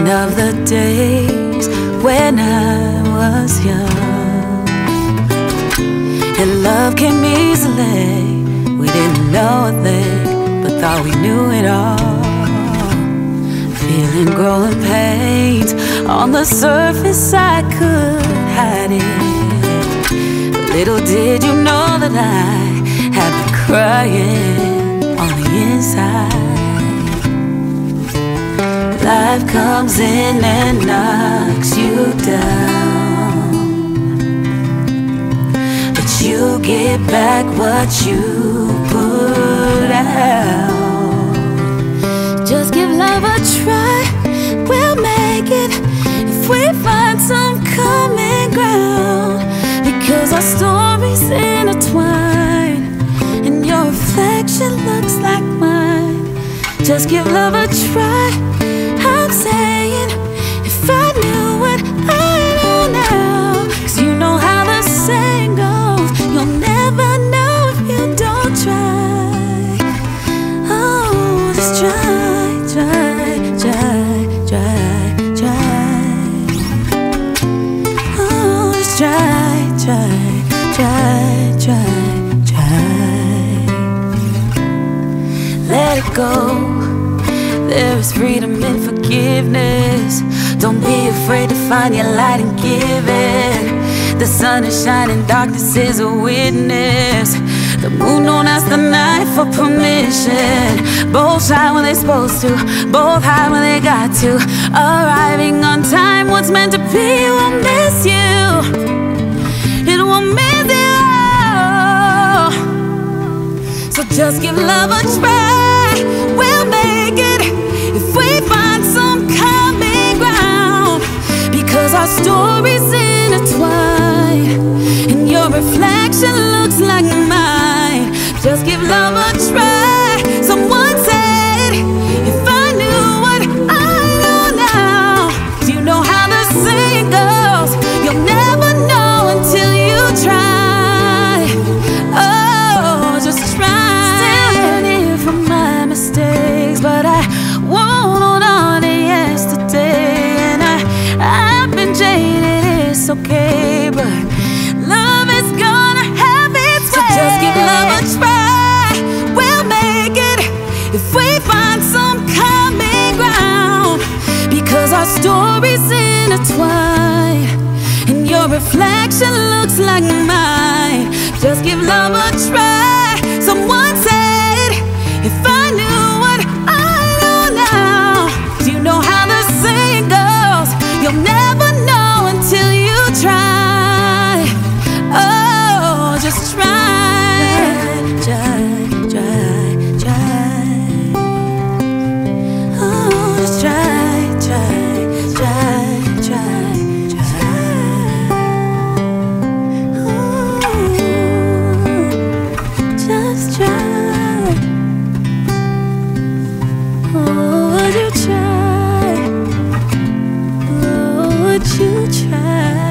of the days when I was young, and love came easily. We didn't know a thing, but thought we knew it all. Feeling growing pains on the surface, I could hide it. But little did you know that I had been crying on the inside. Life comes in and knocks you down, but you get back what you put out. Just give love a try, we'll make it if we find some common ground. Because our stories intertwine, and your reflection looks like mine. Just give love a try, I'm saying, if I knew what I know now. 'Cause you know how the saying goes, you'll never know if you don't try. Oh, just try, try, try, try, try. Oh, just try, try, try, try, try. Let it go. There is freedom in forgiveness. Don't be afraid to find your light and give it. The sun is shining, darkness is a witness. The moon don't ask the night for permission. Both shine when they're supposed to, both hide when they got to. Arriving on time, what's meant to be will miss you. It won't miss you. So just give love a try, we'll make it if we find some common ground. Because our stories intertwine, and your reflection looks like mine. Just give love a try. Someone said, if I knew what I know now. You know how the saying goes, you'll never know until you try. Oh, just try. Still learning from my mistakes, but I won't hold on to yesterday. And I've been jaded, it's okay, but love is gonna have its way. So just give love a try, we'll make it if we find some common ground. Because our stories intertwine, and your reflection looks like mine. Just give love a try. Someone said, if I knew what I know now. You know how the saying goes, you'll never know until you try. Oh, just try, try, try, try. Oh, just try, try, try, try, try. Ooh, just try. Oh, would you try? Oh, would you try?